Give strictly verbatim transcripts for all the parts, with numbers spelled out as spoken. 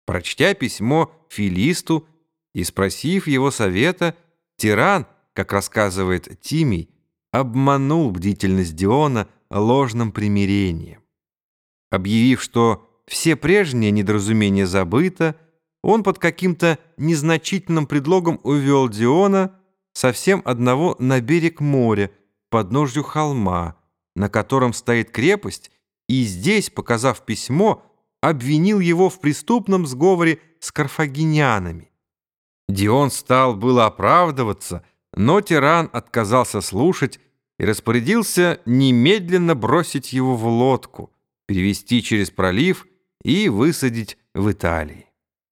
Прочтя письмо Филисту и спросив его совета, тиран, как рассказывает Тимий, обманул бдительность Диона ложным примирением. Объявив, что все прежние недоразумения забыто, он под каким-то незначительным предлогом увел Диона совсем одного на берег моря, к подножью холма, на котором стоит крепость, и здесь, показав письмо, обвинил его в преступном сговоре с карфагенянами. Дион стал было оправдываться, но тиран отказался слушать и распорядился немедленно бросить его в лодку, перевести через пролив и высадить в Италии.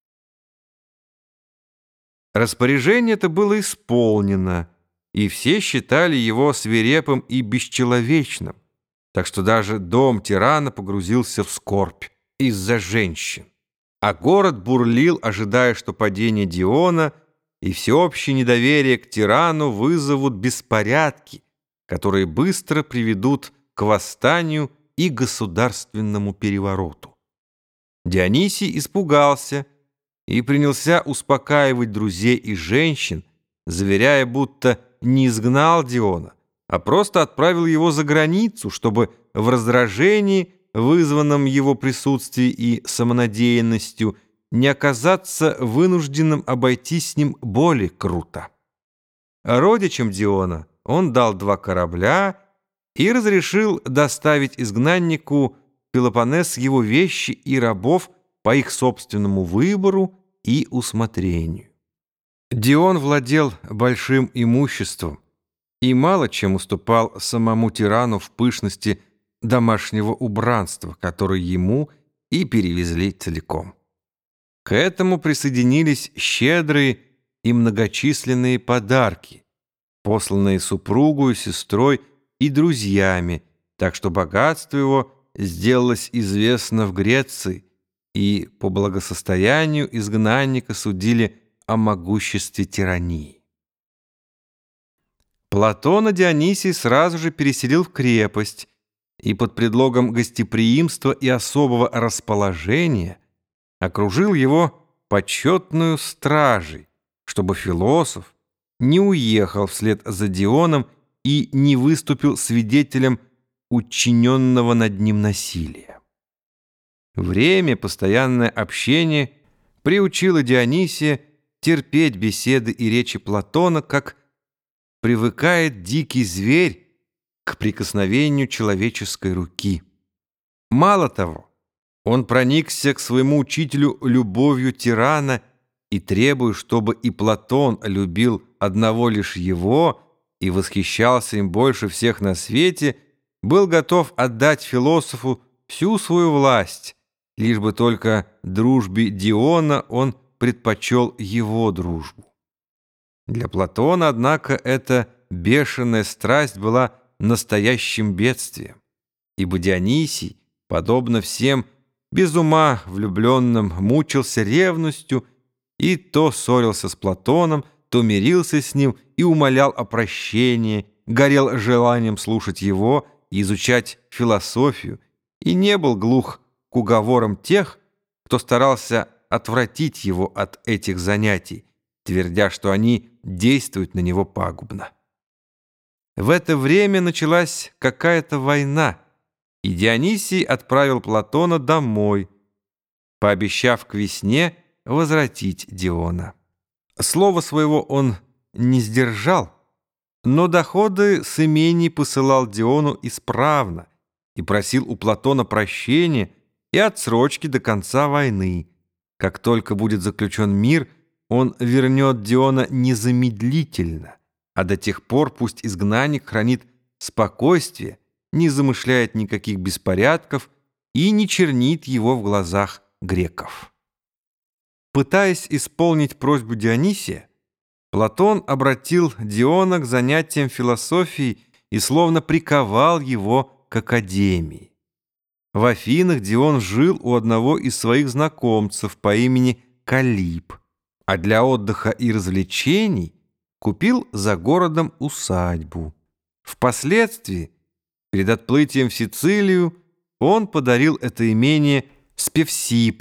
Распоряжение это было исполнено, и все считали его свирепым и бесчеловечным, так что даже дом тирана погрузился в скорбь из-за женщин. А город бурлил, ожидая, что падение Диона и всеобщее недоверие к тирану вызовут беспорядки, которые быстро приведут к восстанию и государственному перевороту. Дионисий испугался и принялся успокаивать друзей и женщин, заверяя, будто не изгнал Диона, а просто отправил его за границу, чтобы в раздражении, вызванном его присутствием и самонадеянностью, не оказаться вынужденным обойтись с ним более круто. Родичам Диона он дал два корабля и разрешил доставить изгнаннику Пелопоннес его вещи и рабов по их собственному выбору и усмотрению. Дион владел большим имуществом и мало чем уступал самому тирану в пышности домашнего убранства, которое ему и перевезли целиком. К этому присоединились щедрые и многочисленные подарки, посланные супругу, сестрой и друзьями, так что богатство его сделалось известно в Греции, и по благосостоянию изгнанника судили о могуществе тирании. Платона Дионисий сразу же переселил в крепость и под предлогом гостеприимства и особого расположения окружил его почетную стражей, чтобы философ не уехал вслед за Дионом и не выступил свидетелем учиненного над ним насилия. Время, постоянное общение приучило Дионисия терпеть беседы и речи Платона, как привыкает дикий зверь к прикосновению человеческой руки. Мало того, он проникся к своему учителю любовью тирана и, требуя, чтобы и Платон любил одного лишь его и восхищался им больше всех на свете, был готов отдать философу всю свою власть, лишь бы только дружбе Диона он предпочел его дружбу. Для Платона, однако, эта бешеная страсть была настоящим бедствием, ибо Дионисий, подобно всем без ума влюбленным, мучился ревностью и то ссорился с Платоном, то мирился с ним и умолял о прощении, горел желанием слушать его и изучать философию, и не был глух к уговорам тех, кто старался отвратить его от этих занятий, твердя, что они действуют на него пагубно. В это время началась какая-то война, и Дионисий отправил Платона домой, пообещав к весне возвратить Диона. Слово своего он не сдержал, но доходы с имений посылал Диону исправно и просил у Платона прощения и отсрочки до конца войны. Как только будет заключен мир, он вернет Диона незамедлительно, а до тех пор пусть изгнанник хранит спокойствие, не замышляет никаких беспорядков и не чернит его в глазах греков. Пытаясь исполнить просьбу Дионисия, Платон обратил Диона к занятиям философией и словно приковал его к академии. В Афинах Дион жил у одного из своих знакомцев по имени Калип, а для отдыха и развлечений купил за городом усадьбу. Впоследствии, перед отплытием в Сицилию, он подарил это имение Спевсипу,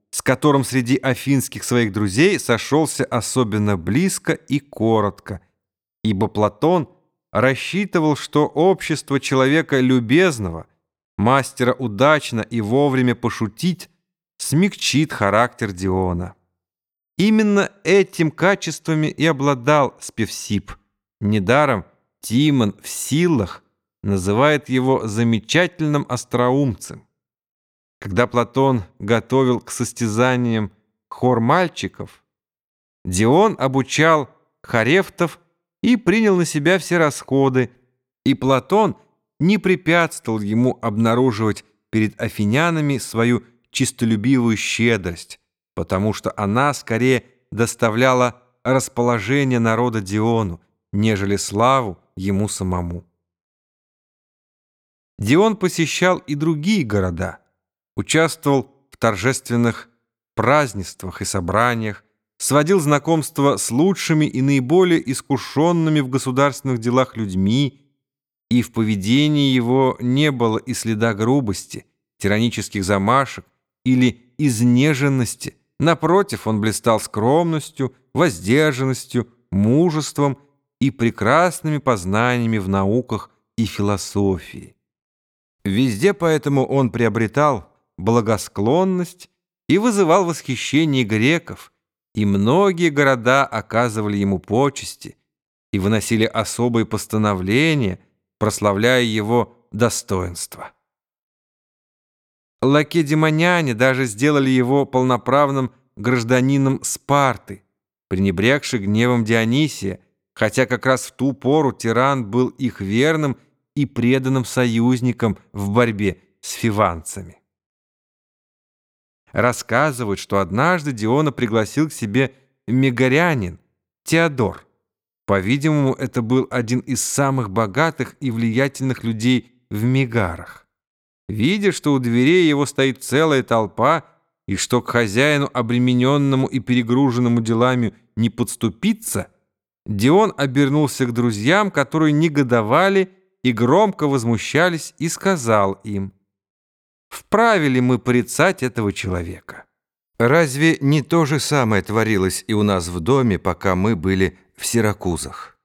с которым среди афинских своих друзей сошелся особенно близко и коротко, ибо Платон рассчитывал, что общество человека любезного, мастера удачно и вовремя пошутить, смягчит характер Диона. Именно этим качествами и обладал Спевсип. Недаром Тимон в «Силлах» называет его замечательным остроумцем. Когда Платон готовил к состязаниям хор мальчиков, Дион обучал хорефтов и принял на себя все расходы, и Платон не препятствовал ему обнаруживать перед афинянами свою честолюбивую щедрость, потому что она скорее доставляла расположение народа Диону, нежели славу ему самому. Дион посещал и другие города, участвовал в торжественных празднествах и собраниях, сводил знакомства с лучшими и наиболее искушенными в государственных делах людьми, и в поведении его не было и следа грубости, тиранических замашек или изнеженности. Напротив, он блистал скромностью, воздержанностью, мужеством и прекрасными познаниями в науках и философии. Везде поэтому он приобретал благосклонность и вызывал восхищение греков, и многие города оказывали ему почести и выносили особые постановления, прославляя его достоинство. Лакедемоняне даже сделали его полноправным гражданином Спарты, пренебрегши гневом Дионисия, хотя как раз в ту пору тиран был их верным и преданным союзником в борьбе с фиванцами. Рассказывают, что однажды Диона пригласил к себе мегарянин Теодор. По-видимому, это был один из самых богатых и влиятельных людей в Мегарах. Видя, что у дверей его стоит целая толпа, и что к хозяину, обремененному и перегруженному делами, не подступиться, Дион обернулся к друзьям, которые негодовали и громко возмущались, и сказал им: «Вправе ли мы порицать этого человека? Разве не то же самое творилось и у нас в доме, пока мы были в Сиракузах?»